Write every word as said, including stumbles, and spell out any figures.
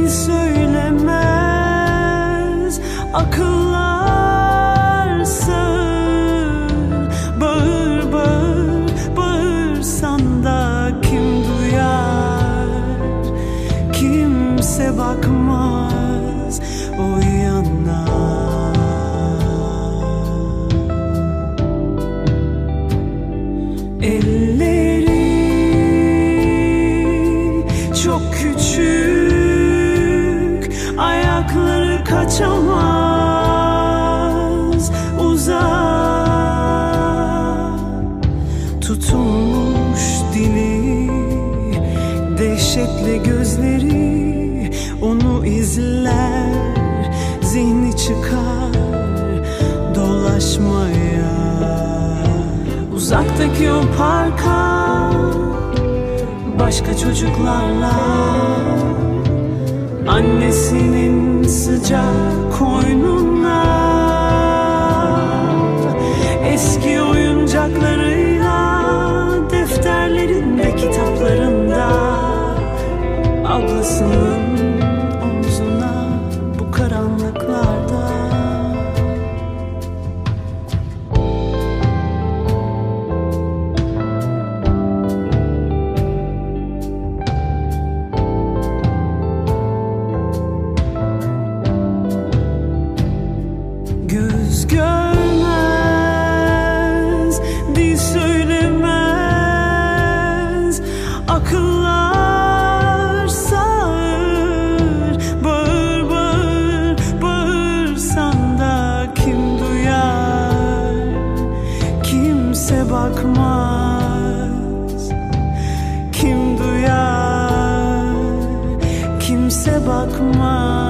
söylemez, akıllar sağır. Bağır bağır bağırsan da kim duyar? Kimse bakmaz o yana. Elleri çok küçük, ayakları kaçamaz uzak. Tutulmuş dili, dehşetli gözleri onu izler, zihni çıkar dolaşmaya. Uzaktaki o parka, başka çocuklarla, annesinin sıcak koynuna, eski oyuncaklarıyla, defterlerinde, kitaplarında, ablasının omzuna bu karanlıklarda. Göz görmez, dil söylemez, akıllar sağır. Bağır bağır bağırsan da kim duyar? Kimse bakmaz, kim duyar? Kimse bakmaz.